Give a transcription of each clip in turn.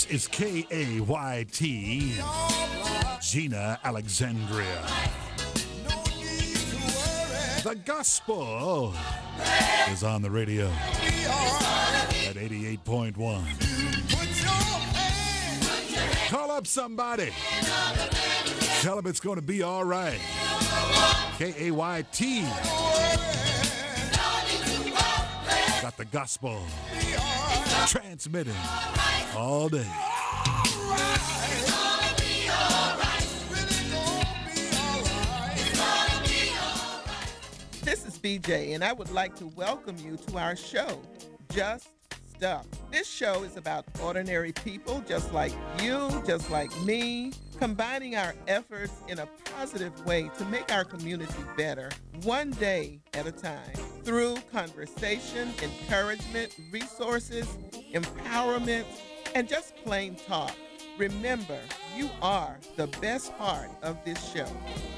is KAYT, Gina Alexandria. The gospel is on the radio at 88.1. Call up somebody. Tell them it's going to be all right. KAYT. Got the gospel transmitting all day. This is BJ, and I would like to welcome you to our show, Just Stuff. This show is about ordinary people just like you, just like me, combining our efforts in a positive way to make our community better, one day at a time, through conversation, encouragement, resources, empowerment, and just plain talk. Remember, you are the best part of this show.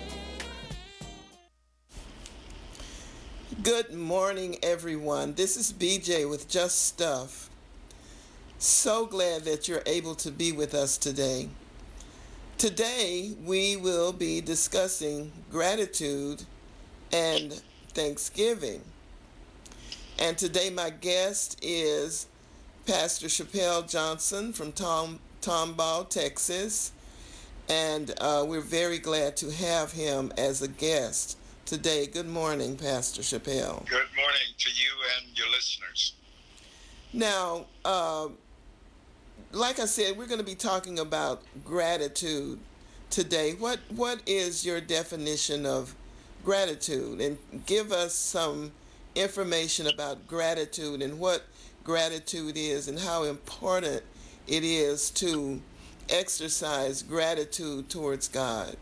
Good morning, everyone. This is BJ with Just Stuff. So glad that you're able to be with us today. Today, we will be discussing gratitude and Thanksgiving. And today, my guest is Pastor Chappelle Johnson from Tomball, Texas. And we're very glad to have him as a guest today. Good morning, Pastor Chappelle. Good morning to you and your listeners. Now, like I said, we're going to be talking about gratitude today. What is your definition of gratitude? And give us some information about gratitude and what gratitude is and how important it is to exercise gratitude towards God.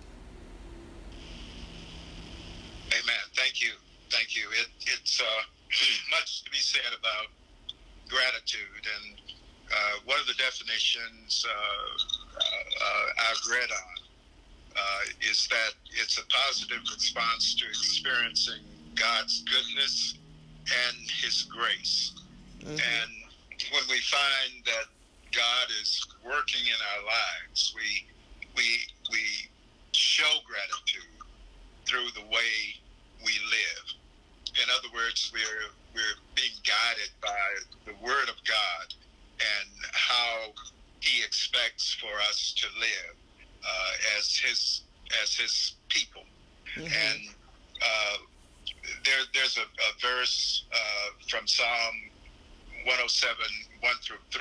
Amen. Thank you. Thank you. It's much to be said about gratitude, and one of the definitions I've read on is that it's a positive response to experiencing God's goodness and His grace. Mm-hmm. And when we find that God is working in our lives, we show gratitude through the way we live. In other words, we're being guided by the Word of God and how He expects for us to live as His people. Mm-hmm. And there's a verse from Psalm 107, 1 through 3,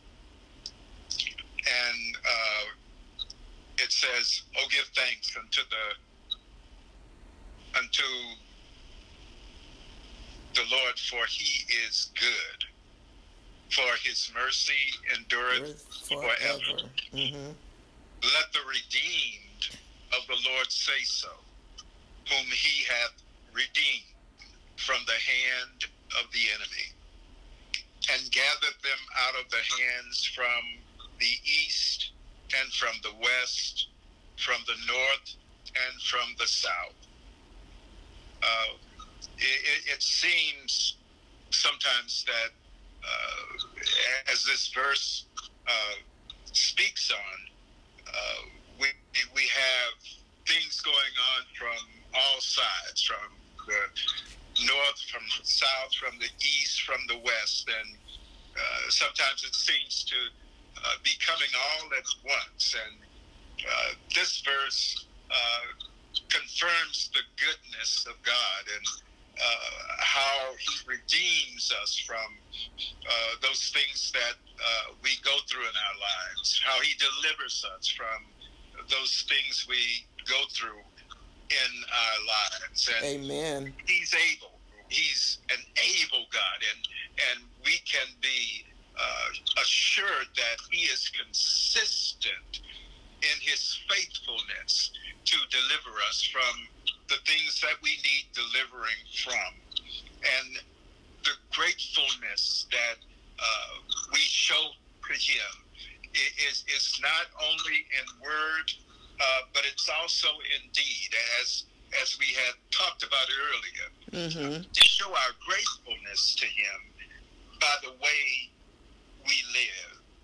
and it says, "Oh, give thanks unto the Lord, for He is good, for His mercy endureth forever. Mm-hmm. Let the redeemed of the Lord say so, whom He hath redeemed from the hand of the enemy, and gathered them out of the hands from the east and from the west, from the north and from the south." It seems sometimes that as this verse speaks on, we have things going on from all sides, from the north, from the south, from the east, from the west, and sometimes it seems to be coming all at once. And this verse confirms the goodness of God and how He redeems us from those things that we go through in our lives, how He delivers us from those things we go through in our lives. And Amen. He's able. He's an able God, and we can be assured that He is consistent in His faithfulness to deliver us from the things that we need delivering from. And the gratefulness that we show to Him is not only in word, but it's also in deed, as we had talked about earlier. Mm-hmm. To show our gratefulness to Him by the way we live.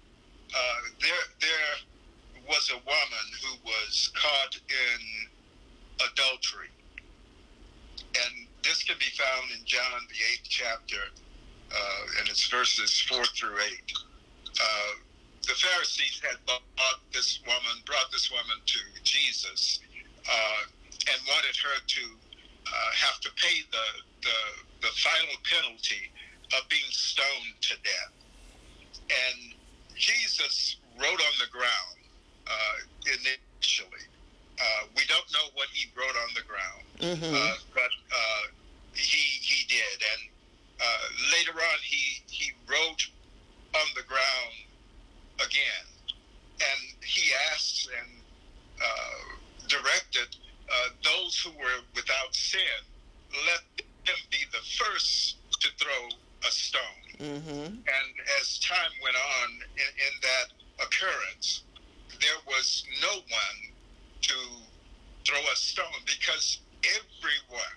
there was a woman who was caught in adultery, and this can be found in John the 8th chapter, and it's verses 4 through 8. The Pharisees had brought this woman to Jesus, and wanted her to have to pay the final penalty of being stoned to death. And Jesus wrote on the ground initially. We don't know what he wrote on the ground, but he did. And later on, he wrote on the ground again, and he asked and directed those who were without sin, let them be the first to throw a stone. And as time went on in that occurrence, there was no one to throw a stone, because everyone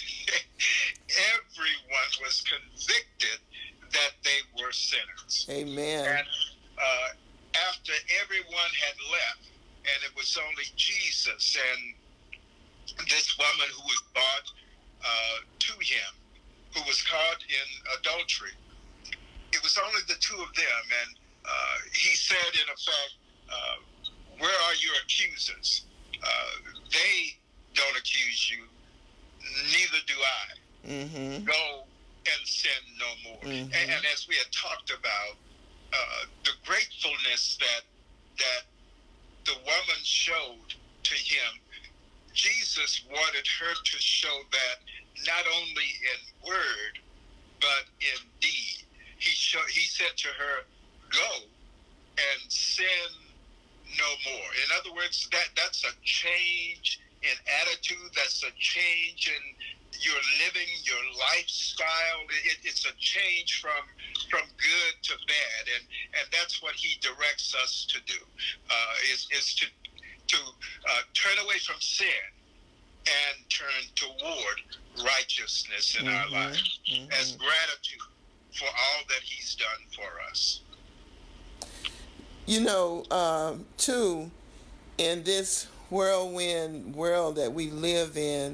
was convicted that they were sinners. Amen. And after everyone had left, and it was only Jesus and this woman who was brought to him, who was caught in adultery, it was only the two of them. And he said, in effect, where are your accusers? They don't accuse you, neither do I. Go and sin no more. And as we had talked about, the gratefulness that the woman showed to him, Jesus wanted her to show that not only in word, but in deed. He said to her, go and sin no more. In other words, that's a change in attitude. That's a change in your living, your lifestyle. It's a change from good to bad, and that's what he directs us to do. Is to turn away from sin and turn toward righteousness in our lives as gratitude for all that he's done for us. You know, too, in this whirlwind world that we live in,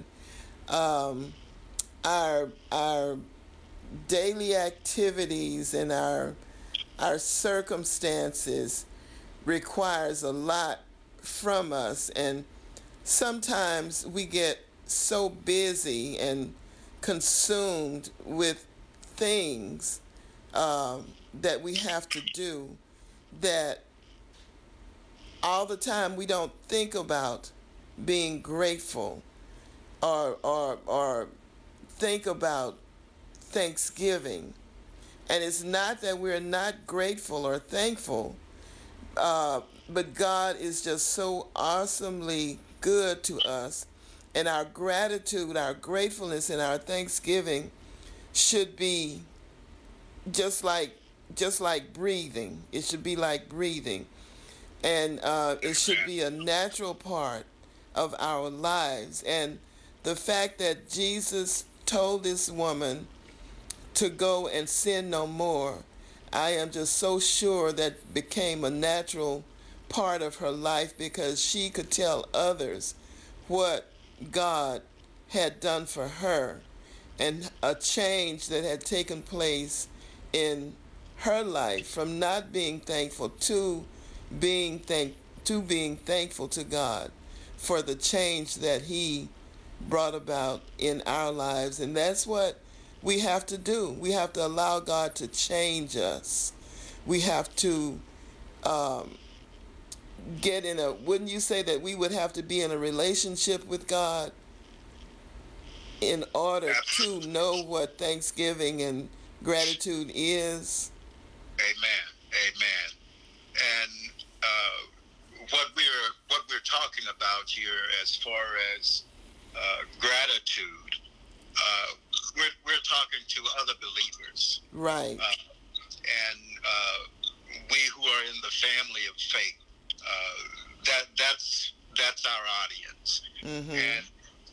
our daily activities and our circumstances requires a lot from us, and sometimes we get so busy and consumed with things that we have to do, that all the time we don't think about being grateful or think about Thanksgiving. And it's not that we're not grateful or thankful, but God is just so awesomely good to us, and our gratitude, our gratefulness, and our thanksgiving should be just like breathing. It should be like breathing, and it should be a natural part of our lives. And the fact that Jesus told this woman to go and sin no more, I am just so sure that became a natural part of her life, because she could tell others what God had done for her, and a change that had taken place in her life from not being thankful to being thankful to God for the change that he brought about in our lives. And that's what we have to do. We have to allow God to change us. We have to wouldn't you say that we would have to be in a relationship with God in order to know what thanksgiving and gratitude is? Amen. And what we're talking about here, as far as gratitude, we're talking to other believers, right? And we who are in the family of faith, that's our audience. And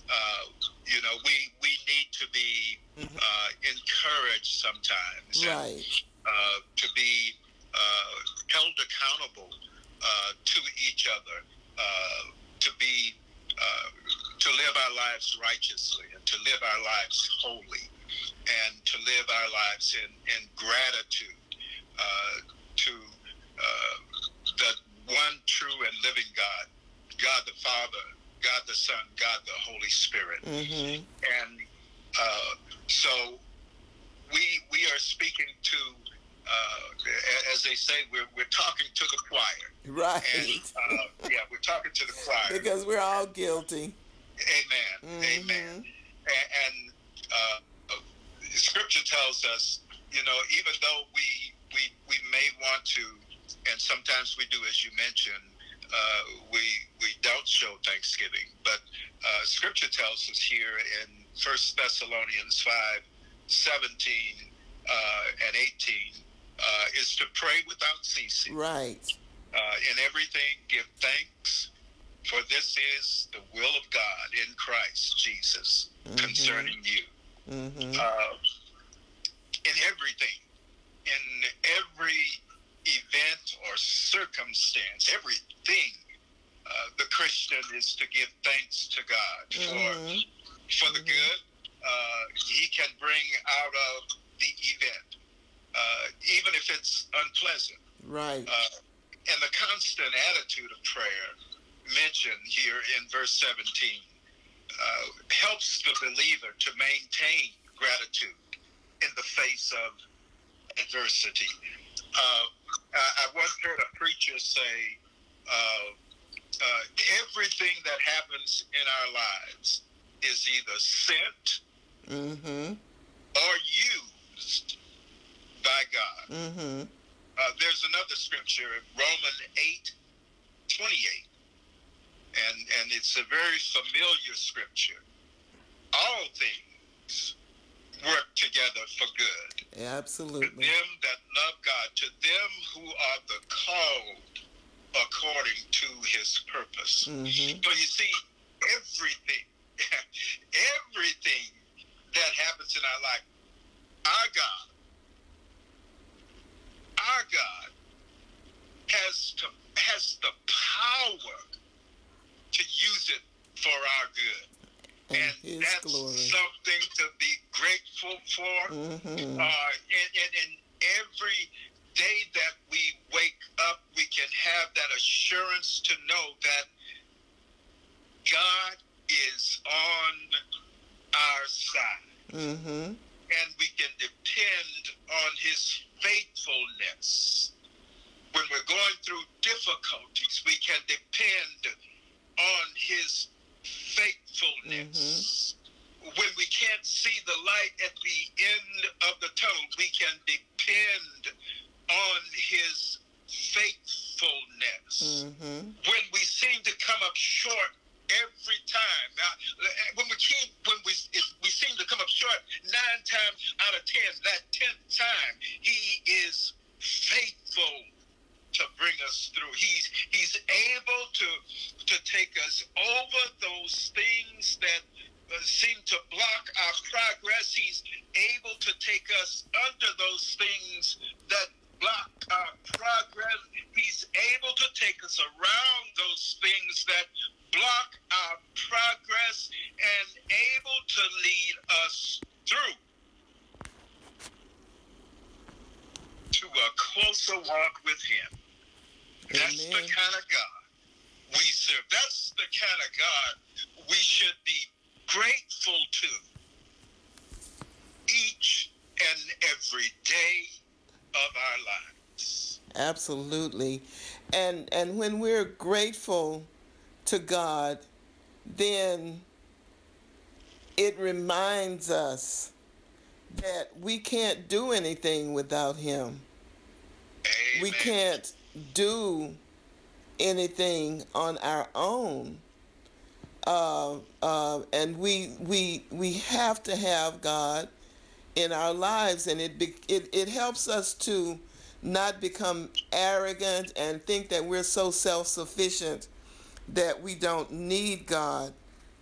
we need to be encouraged sometimes, right? And, to be held accountable to each other, to be to live our lives righteously and to live our lives holy and to live our lives in gratitude to the one true and living God, God the Father, God the Son, God the Holy Spirit. Mm-hmm. And so we are speaking to, as they say, we're talking to the choir. Right. And yeah, we're talking to the choir. Because we're all guilty. Amen. Mm-hmm. Amen. And Scripture tells us, even though we may want to, and sometimes we do, as you mentioned, we don't show thanksgiving, but Scripture tells us here in 1 Thessalonians 5:17 and 18 is to pray without ceasing. Right. In everything, give thanks, for this is the will of God in Christ Jesus concerning you. Mm-hmm. In everything, in every event or circumstance, everything, the Christian is to give thanks to God for the good He can bring out of the event, even if it's unpleasant. Right. And the constant attitude of prayer mentioned here in verse 17 helps the believer to maintain gratitude in the face of adversity. I once heard a preacher say, everything that happens in our lives is either sent or used by God. Mm-hmm. There's another scripture, Romans 8:28, and it's a very familiar scripture. All things work together for good. Absolutely. To them that love God, to them who are the called according to His purpose. Mm-hmm. So you see, everything that happens in our life, our God has the power to use it for our good. And that's glory. something to be grateful for. Mm-hmm. And every day that we wake up, we can have that assurance to know that God is on our side. Mm-hmm. And we can depend on His faithfulness. When we're going through difficulties, we can depend on His faithfulness. When we can't see the light at the end of the tunnel, we can depend on His faithfulness. When we seem to come up short every time, when we seem to come up short 9 times out of 10, that 10th time, He is faithful to bring us through. He's able to take us over those things that seem to block our progress. He's able to take us under those things that block our progress. He's able to take us around those things that block our progress and able to lead us through to a closer walk with Him. That's the kind of God we serve. That's the kind of God we should be grateful to each and every day of our lives. Absolutely. And when we're grateful to God, then it reminds us that we can't do anything without Him. Amen. We can't do anything on our own. And we have to have God in our lives, and it helps us to not become arrogant and think that we're so self-sufficient that we don't need God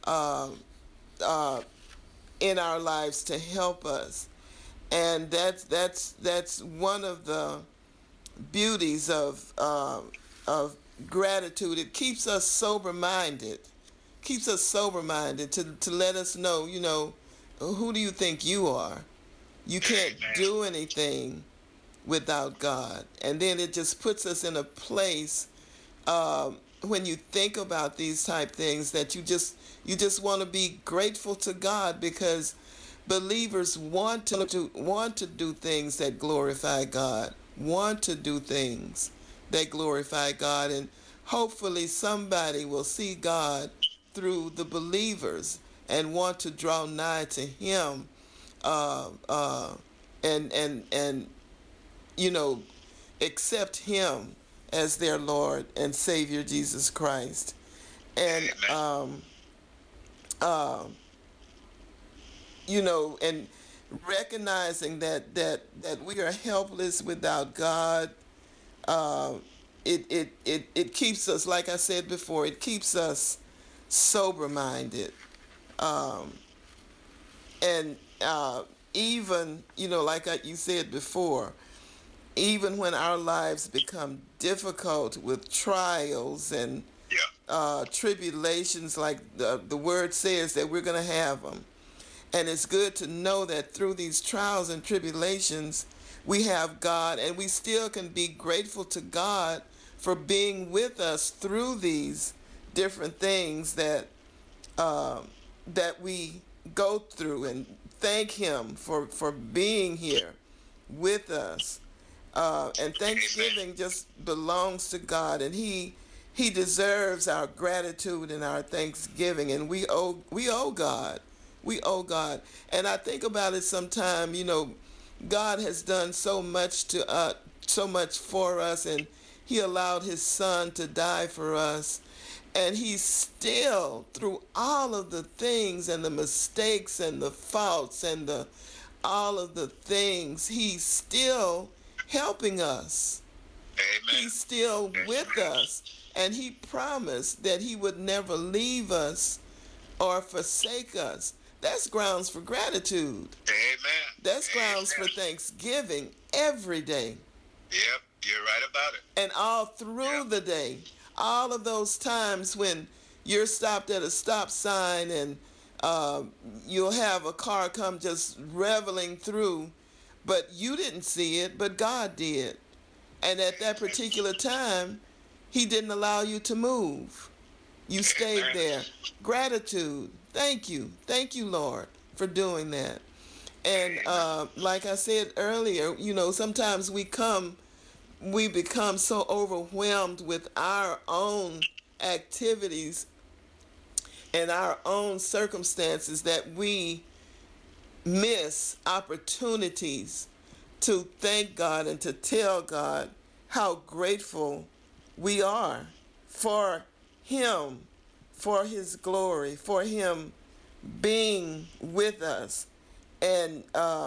in our lives to help us. And that's one of beauties of gratitude. It keeps us sober minded. Keeps us sober minded to let us know, who do you think you are? You can't Amen. do anything without God. And then it just puts us in a place, when you think about these type things, that you just want to be grateful to God, because believers want to do things that glorify God, want to do things that glorify God, and hopefully somebody will see God through the believers and want to draw nigh to Him, uh, uh, and you know accept Him as their Lord and Savior, Jesus Christ. And Amen. um, and recognizing that we are helpless without God. uh, it keeps us, like I said before, it keeps us sober minded. um, and even, like you said before, even when our lives become difficult with trials and Yeah. tribulations, like the word says that we're going to have them. And it's good to know that through these trials and tribulations, we have God, and we still can be grateful to God for being with us through these different things um, that we go through, and thank Him for being here with us. And Amen. Thanksgiving just belongs to God, and He deserves our gratitude and our thanksgiving, and we owe God, we owe God. And I think about it sometime. God has done so much for us, and He allowed His Son to die for us, and He's still, through all of the things and the mistakes and the faults and the all of the things, He's still helping us. Amen. He's still with Amen. us. And He promised that He would never leave us or forsake us. That's grounds for gratitude. Amen. That's grounds for Amen. thanksgiving every day Yep, you're right about it. and all through Yep. the day. All of those times when you're stopped at a stop sign, and uh, you'll have a car come just reveling through, but you didn't see it, but God did. And at that particular time, He didn't allow you to move. You stayed Amen. there. Gratitude. Thank you. Thank you, Lord, for doing that. And Amen. like I said earlier, sometimes we become so overwhelmed with our own activities and our own circumstances that we miss opportunities to thank God and to tell God how grateful we are for Him, for His glory, for Him being with us. And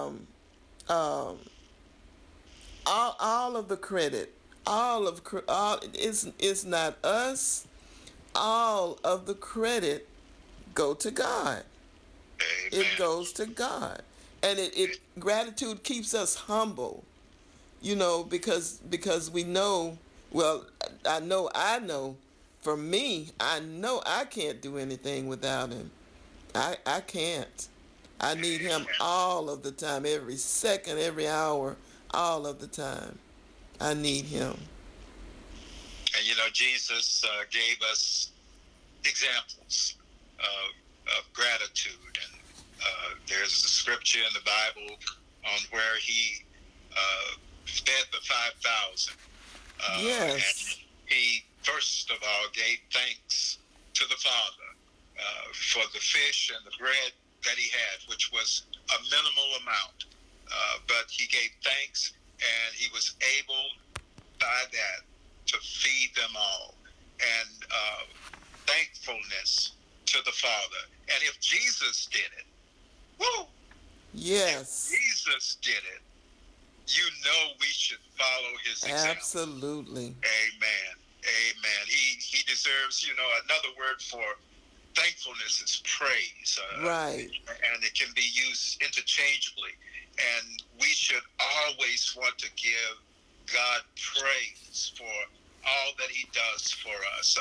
all of the credit, all is not us. All of the credit go to God. It Amen. goes to God. And it gratitude keeps us humble, because we know, well, I know for me, I know I can't do anything without Him. I can't. I need Him Amen. all of the time, every second, every hour, all of the time. I need Him. And Jesus gave us examples of gratitude, and there's a scripture in the Bible on where He fed the 5,000, and Yes. He first of all gave thanks to the Father for the fish and the bread that He had, which was a minimal amount, but He gave thanks, and He was able by that to feed them all, and thankfulness to the Father. And if Jesus did it, woo! If Yes. Jesus did it, we should follow His example. Absolutely. Amen. Amen. He deserves, another word for thankfulness is praise, Right. and it can be used interchangeably. And we should always want to give God praise for all that he does for us.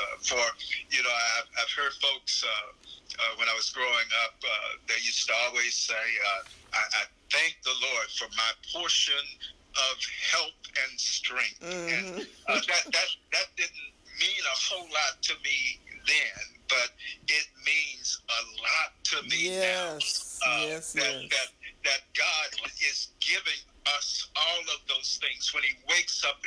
I've heard folks when I was growing up, they used to always say, I thank the Lord for my portion of health and strength. Mm-hmm. And that didn't mean a whole lot to me then, but it means a lot to me now. That God is giving us all of those things when he wakes us up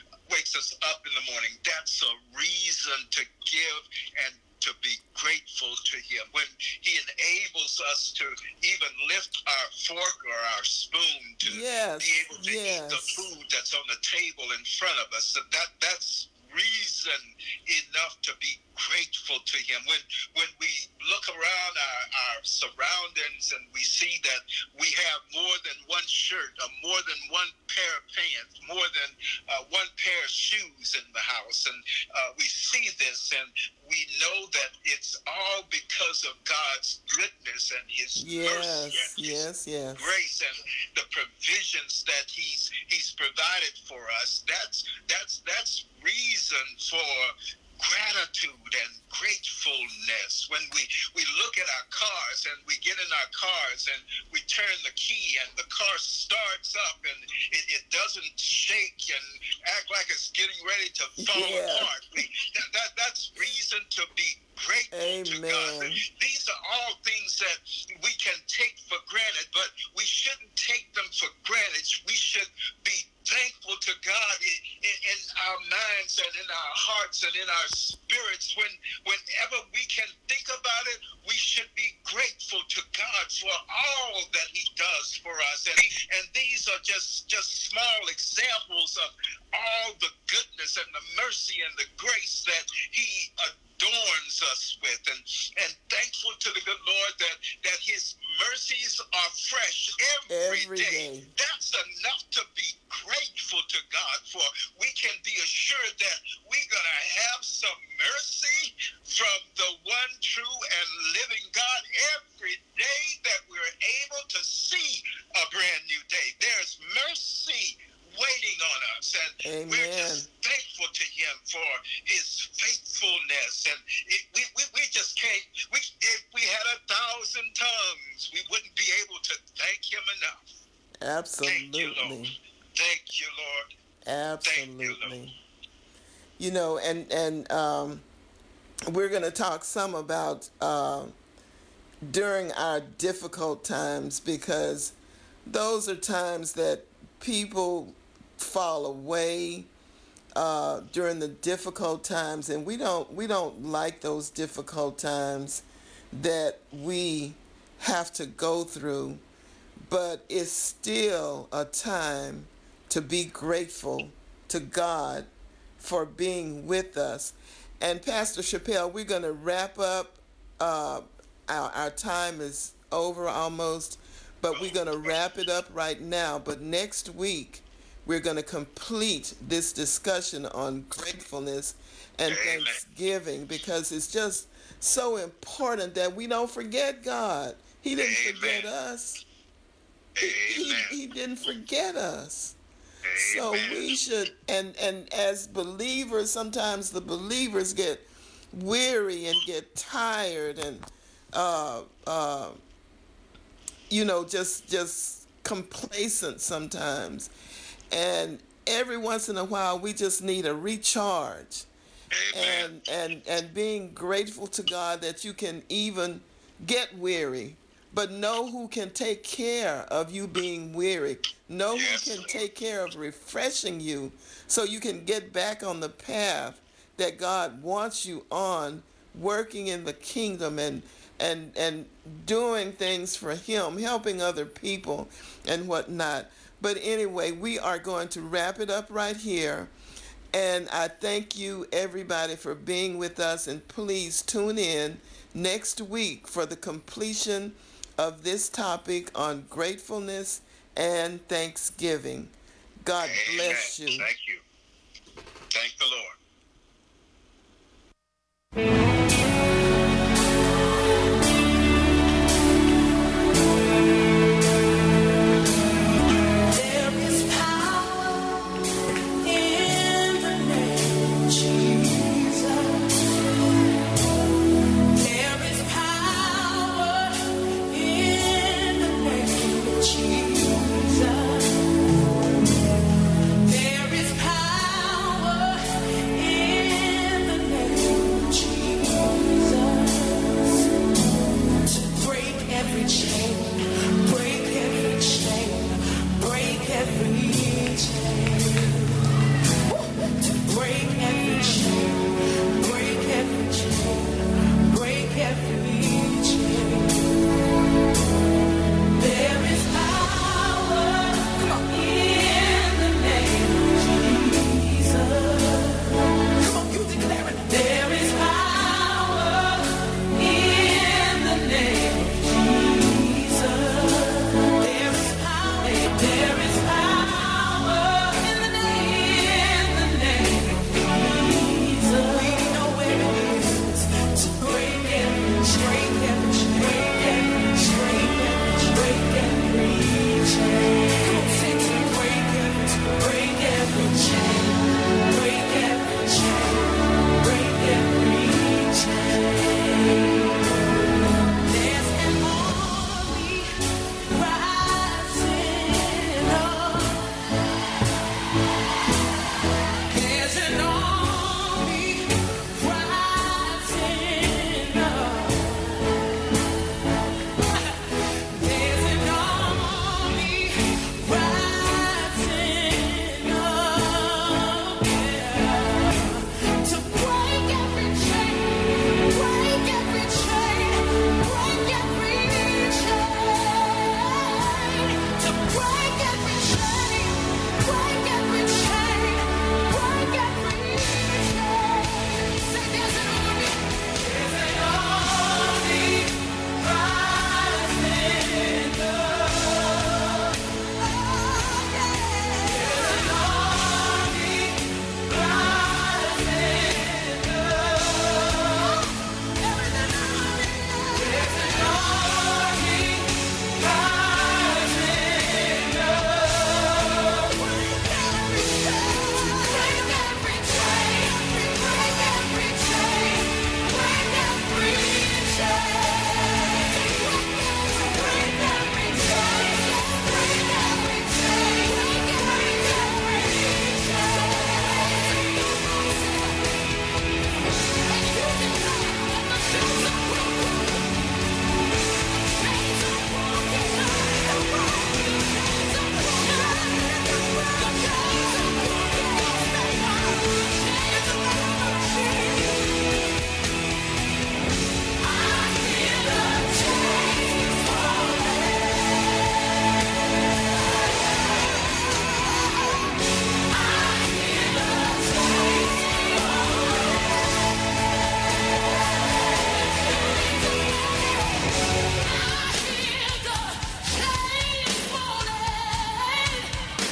in the morning. That's a reason to give and to be grateful to him. When he enables us to even lift our fork or our spoon to be able to eat the food that's on the table in front of us, that's reason enough to be grateful to him. When we look around our surroundings and we see that we have more than one shirt, or more than one pair of pants, more than one pair of shoes in the house, and we see this and we know that it's all because of God's goodness and his mercy and his grace and the provisions that he's provided for us. That's reason for gratitude and gratefulness. When we look at our cars and we get in our cars and we turn the key and the car starts up and it doesn't shake and act like it's getting ready to fall apart. That's reason to be grateful to God. These are all things that we can take for granted, but we shouldn't take them for granted. We should be thankful to God in our minds and in our hearts and in our spirits. Whenever we can think about it, we should be grateful to God for all that he does for us. And these are just small examples of all the goodness and the mercy and the grace that he adorns us with, and thankful to the good Lord that his mercies are fresh every day. That's enough to be grateful to God for. We can be assured that we're going to have some mercy from the one true and living God every day that we're able to see a brand new day. There's mercy waiting on us, and we're just thankful to him for his faithfulness. And we just can't, if we had 1,000 tongues, we wouldn't be able to thank him enough. Absolutely. Thank you, Lord. Thank you, Lord. Absolutely. You know, and we're going to talk some about during our difficult times, because those are times that people fall away during the difficult times, and we don't like those difficult times that we have to go through, but it's still a time to be grateful to God for being with us. And Pastor Chappelle, we're going to wrap up. Our time is over almost, but we're going to wrap it up right now. But next week, we're going to complete this discussion on gratefulness and thanksgiving, because it's just so important that we don't forget God. He didn't forget us. He didn't forget us. So we should, and as believers, sometimes the believers get weary and get tired and just complacent sometimes. And every once in a while, we just need a recharge. And being grateful to God that you can even get weary, but know who can take care of you being weary. Know who can take care of refreshing you so you can get back on the path that God wants you on, working in the kingdom and doing things for him, helping other people and whatnot. But anyway, we are going to wrap it up right here. And I thank you, everybody, for being with us. And please tune in next week for the completion of this topic on gratefulness and thanksgiving. God bless you. Thank you. Thank the Lord.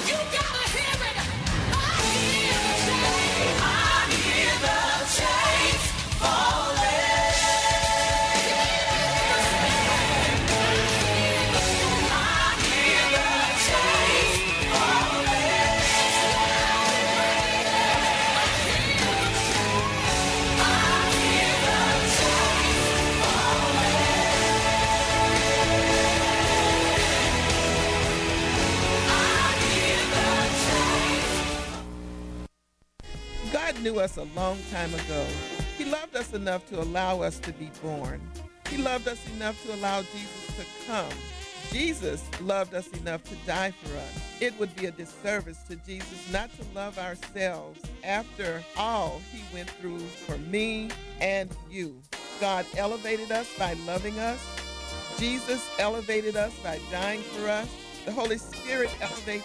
You gotta hear it. I hear the chains falling. God knew us a long time ago. He loved us enough to allow us to be born. He loved us enough to allow Jesus to come. Jesus loved us enough to die for us. It would be a disservice to Jesus not to love ourselves after all he went through for me and you. God elevated us by loving us. Jesus elevated us by dying for us. The Holy Spirit elevates